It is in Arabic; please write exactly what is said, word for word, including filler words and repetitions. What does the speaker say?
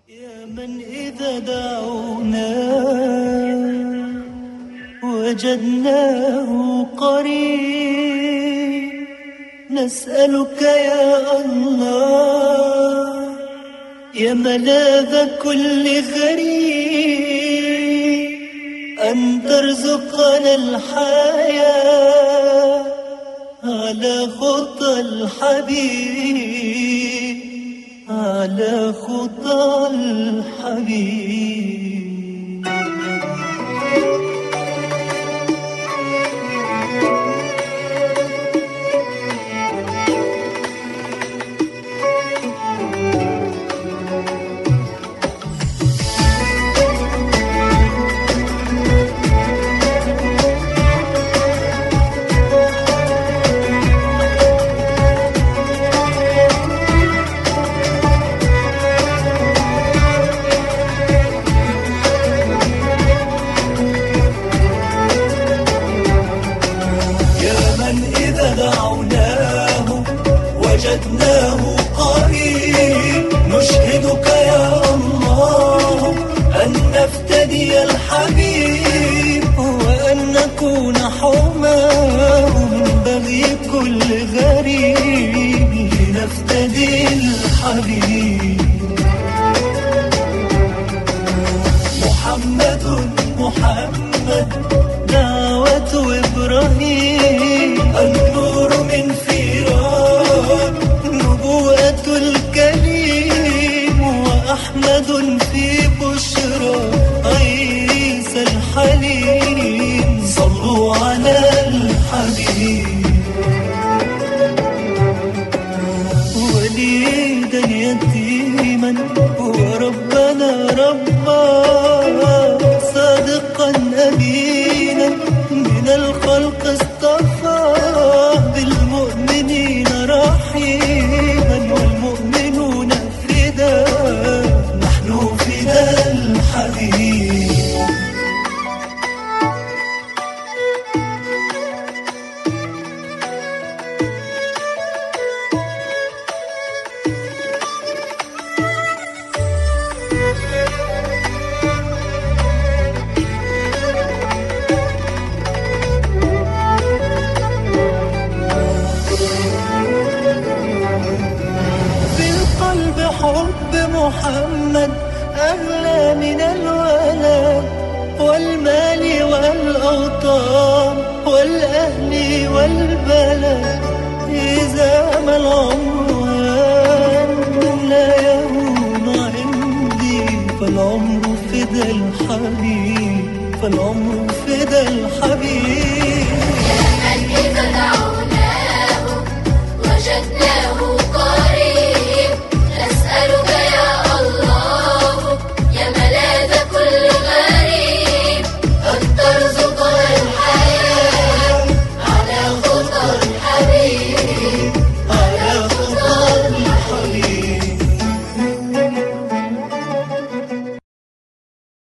يا من إذا دعونا وجدناه قريب، نسألك يا الله يا ملاذ كل غريب أن ترزقنا الحياة على خطى الحبيب، على خطى الحبيب. دعوناه وجدناه قريب، نشهدك يا الله أن نفتدي الحبيب وأن نكون حماه من بغي كل غريب، لنفتدي الحبيب. محمد محمد دعوة إبراهيم، النور من فيران نبوءة الكليم، وأحمد في بشرى عيسى الحليم. صلوا على الحبيب. وليدا يتيما وربنا ربا، صادقا أمينا من الخلق اصطفاه، بالمؤمنين رحيما والمؤمنون فداه، نحن فداء الحبيب. حب محمد أغلى من الولاء والمال والأوطان والأهل والبلد، إذا ما العمر هان لا يهون عندي، فالعمر فدى الحبيب، فالعمر فدى الحبيب.